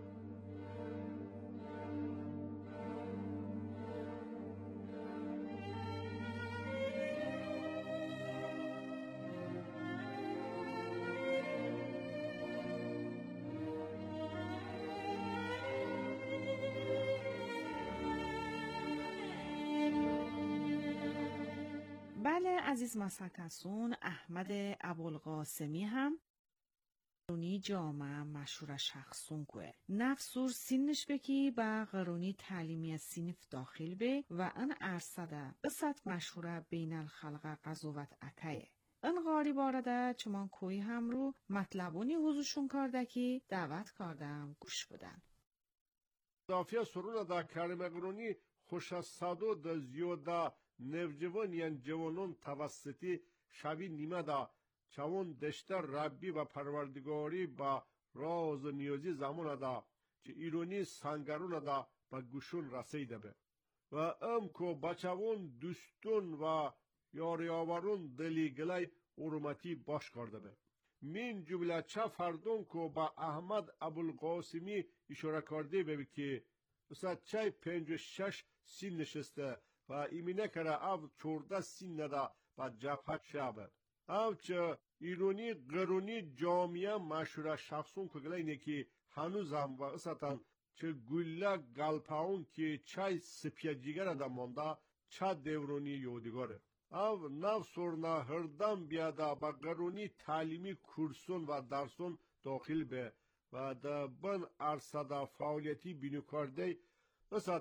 Speaker 3: بله عزیز مسکسون احمد ابوالقاسمی هم قرونی جامعه مشهور شخصون که نفسور سینش بکی با قرونی تعلیمی سینف داخل به و ان ارصده بسات مشهور بین الخلق قضاوت اکیه. ان غاری بارده چمان کوی هم رو مطلبونی حضورشون کرده که دعوت کردم گوش بدن.
Speaker 9: دافیه سرونه دا کلمه قرونی خوش از صدو دا زیوده نوجوان یعنی جوانان توسطی شبی نیمه دا چون دشتر ربی و پروردگاری با راز نیازی زمان دا چه ایرانی سنگرون دا با گوشون رسیده به و ام کو بچوان دوستون و یاریاورون دلی گلی حرمتی باش کرده به. من جمله چه فردون کو با احمد ابوالقاسمی اشاره کرده به که مثلا چه 56 سین نشسته و ایمینه کرده او 14 سین نده با جبهت شبه. او چه ایرانی قرونی جامعه مشهور شخصون که گلینه که هنوز هم و اصلا چه گله گلپاون که چه سپیجیگر ده مانده چه دورونی یادگاره. او نو سورنا هردم بیاده با قرونی تعلیمی کورسون و درسون داخل به و ده بن ارصده فعالیتی بینو کرده مثلا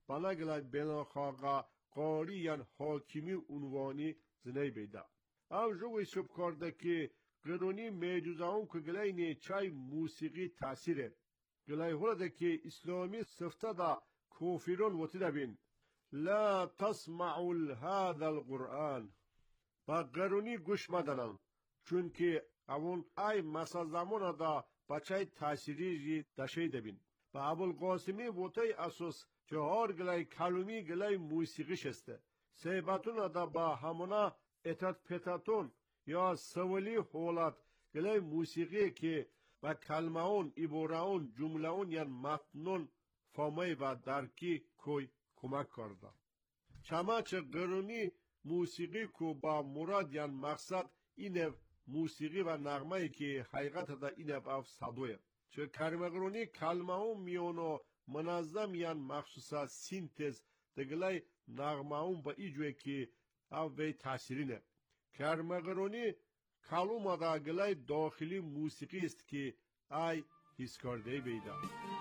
Speaker 9: بناگلای بناخاقا قاری یان حاکمی عنوانی زنی بیدا. او جوی سب کرده که قرونی میجوزاون که گلای نیچای موسیقی تاثیره. گلای هورده که اسلامی سفته دا کوفیرون وطیده بین. لا تسمعوا هذا القرآن. با قرونی گوش مدنن. چونکه اون ای مسا زمان دا بچه تاثیری جی دشیده بین. با ابوالقاسمی وطی اساس چهار گلای کلومی گلای موسیقی شسته. سیبتون دا با همونا اتت پتتون یا سولی حولت گلای موسیقی که با کلمهون، عبارهون، جملهون یا متنون فهمی و درکی کوی کمک کرده. چما چه قرونی موسیقی کو با مراد یا مقصد اینه موسیقی و نغمه که حقیقت دا اینه اف صدوه. چه کلمه قرونی کلمهون میونو منظم یا مخصوصا سینتز دگلای نغمهون با ایجوه که او به تاثیرینه. کلمه قرونی کلمه دا گلای داخلی موسیقی است که ای حس کرده بیده.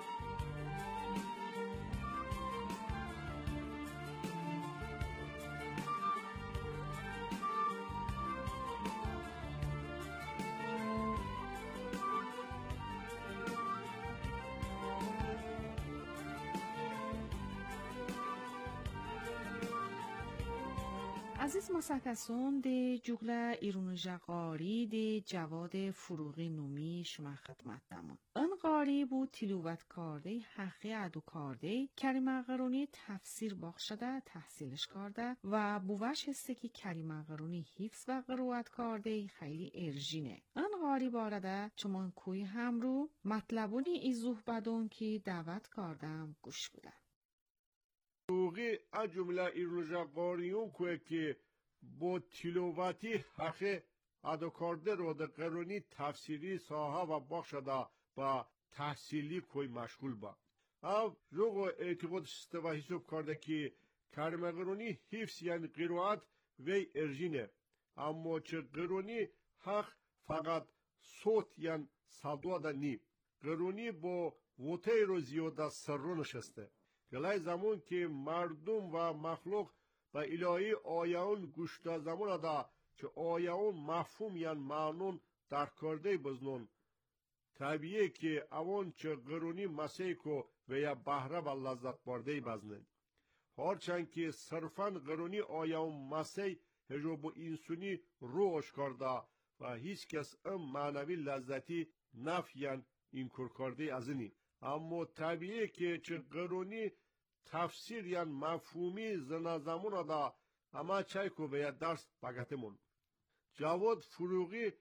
Speaker 3: عزیز مسکسون ده جوگل ایرون جقاری ده جواد فروغی نومی شما خدمت دمون. ان قاری بود تلوت کرده حقی عدو کرده کریم قرونی تفسیر باخشده تحصیلش کرده و بوش هسته که کریم قرونی حفظ و قروت کرده خیلی ارژینه. ان قاری بارده چمان کوی هم رو مطلبونی ایزوح بدون که دعوت کردم گوش بودن.
Speaker 9: فروغی از جمله ایرون قاریون که با تلاوتی حق ادا کرده رو در قرونی تفسیری ساها و بخشده با تحصیلی کوی مشغول با. او روغو اعتقاد شسته و حساب کرده که کلمه قرونی حفظ یعنی قرائت وی ارژینه. اما چه قرونی حق فقط صوت یعنی صدوا دا نی. قرونی با وطه رو زیاده سر رو نشسته. گلای زمان که مردم و مخلوق به الهی آیون گوش دا زمان دا چه آیون مفهوم یا معنون درک کرده بزنون طبیعه که اوان چه قرونی مسیح کو و یا بهره و لذت برده بزنن هرچند که صرفاً قرونی آیون مسیح هجو با انسانی روش کرده و هیچ کس معنوی لذتی نفیان اینکار کرده از اینی اما طبیعه که چه قرونی تفسیر یا مفهومی زمون دا اما چای کو به درس بگتمون جواد فروغی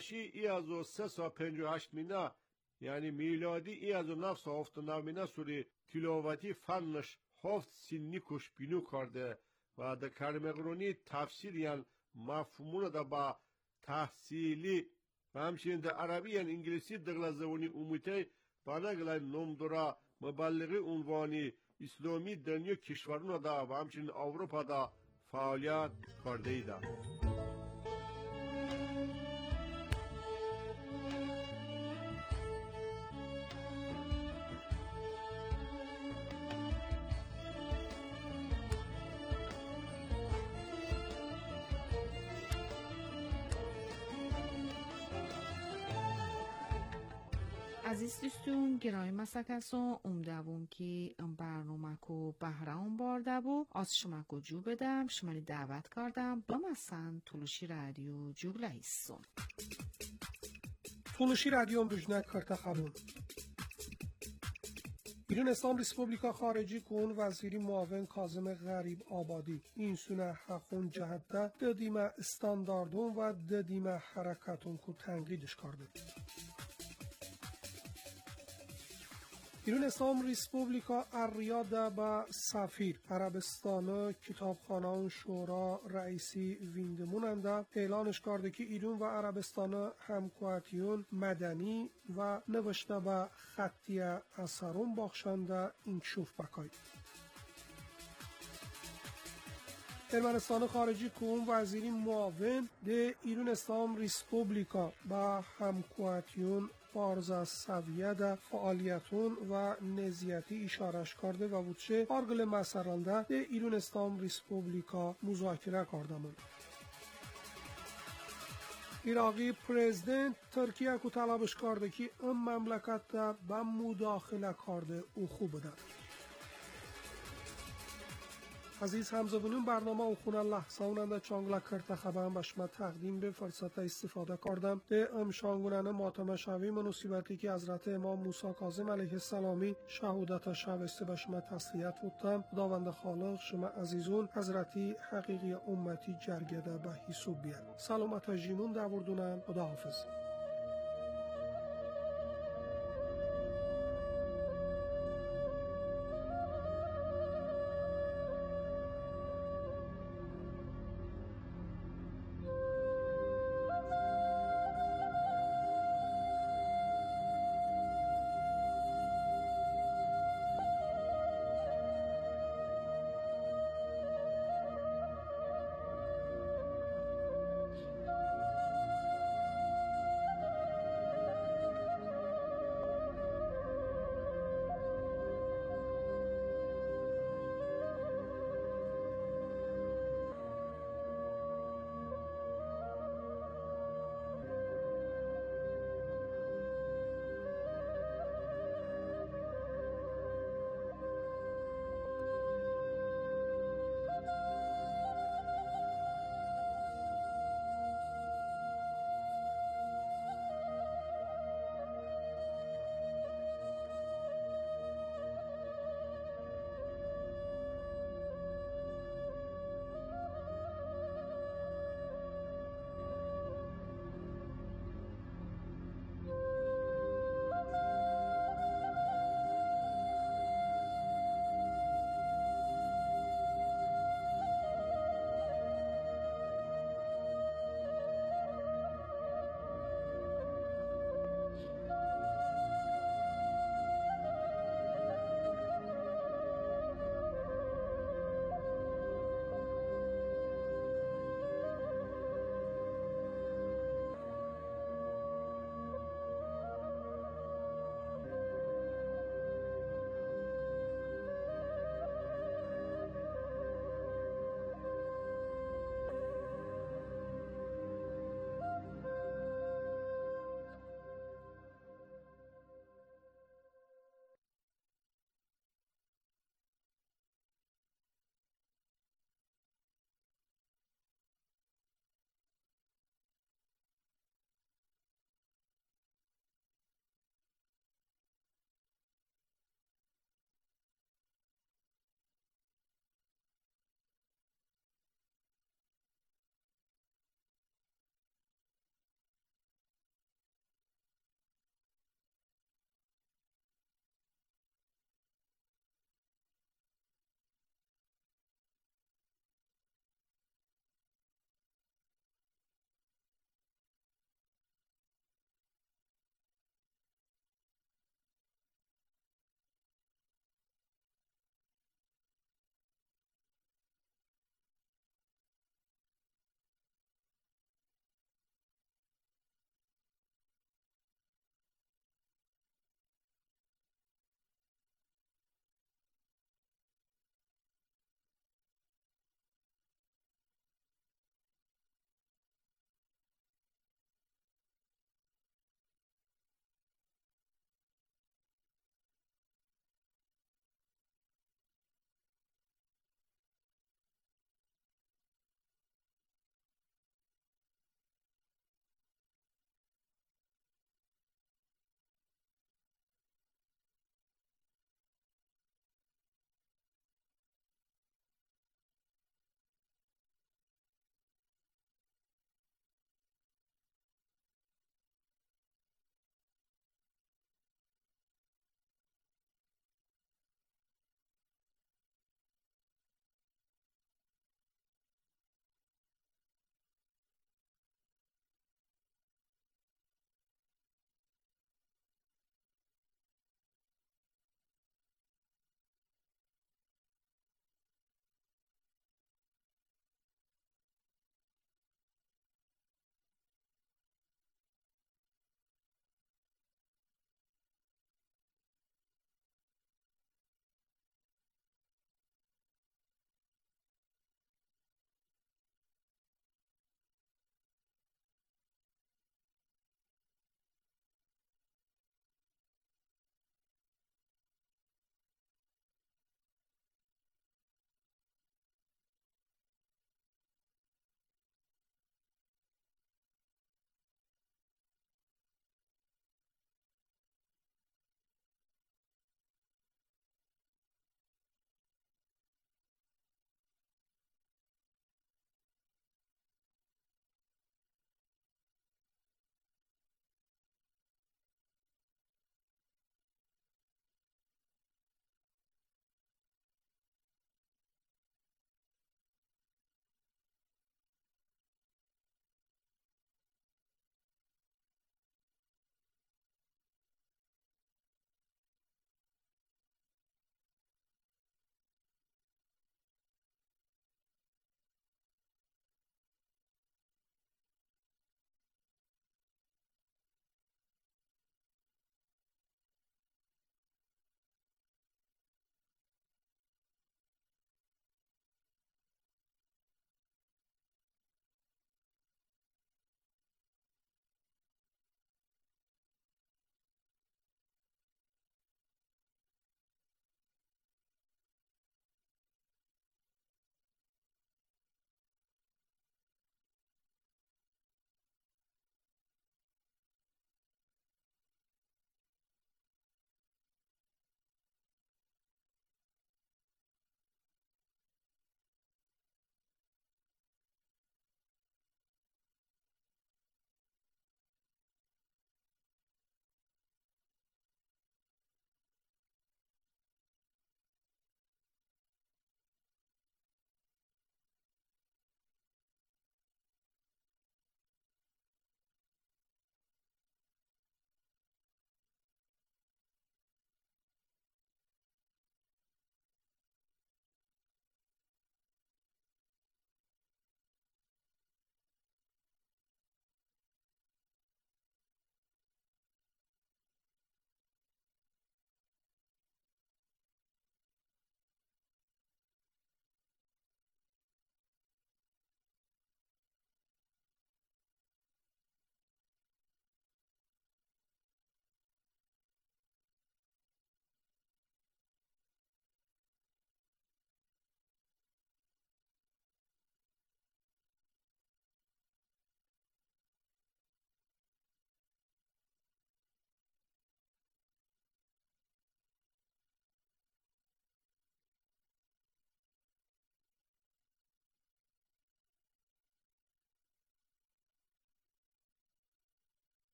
Speaker 9: 8358 مینا یعنی میلادی 1979 مینا سوری تلاوتی فنش هفت سینی کش بینو کرده و در کلمه قرونی تفسیر یا مفهومون دا با تحصیلی و همچنین در عربی یا انگلیسی دقل زبانی اومیته بانگلای نمدورا مبلغی عنوانی اسلامی دنیا کشورون دا و همچنین اروپا دا فعالیت کرده ایده.
Speaker 3: عزیز دوستون گرای مسکسون امدوون که ام برنامه کو بهرام بارده بو از شما کو جو بدم شما دعوت کردم بمسن تولوشی رادیو جوگله ایسون
Speaker 5: تولوشی رادیو امروجنه کرتا خبون ایران اسلام ریسپوبلیکا خارجی کن وزیری معاون کاظم غریب آبادی این سونه حقون جهده دادیم استانداردون و دادیم حرکتون کو تنقیدش کرده ایران اسلام ریسپوبلیکا الریاده با سفیر عربستان کتابخانه شورا رئیسی ویندموننده اعلانش کرده که ایران و عربستان همکارتیون مدنی و نوشته به خطی اثرون بخشنده انکشوف بکای ارمنستان خارجی کوم وزیری معاون ده ایران اسلام ریسپوبلیکا با همکواتیون بارز از سویه ده فعالیتون و نزیتی اشارش کرده و بودشه آرگل مسرانده ده ایران اسلام ریسپوبلیکا مذاکره کردمون. ایراقی پرزیدنت ترکیه کو طلبش کرده که این مملکت ده به مداخله کرده او خوب بودن. عزیز همزبونون برنامه او خونه لحظه اوننده چانگلا کرده خبرم بشما تقدیم به فرصت استفاده کردم ده امشانگونانه ماتم شوی منوسیبتی که حضرت امام موسی کاظم علیه السلامی شهودت شب است بشما تسلیت بودم. خداوند خالق شما عزیزون حضرتی حقیقی امتی جرگده به حسوب بیاد. سلامت جیمون دوردونن. خداحافظ.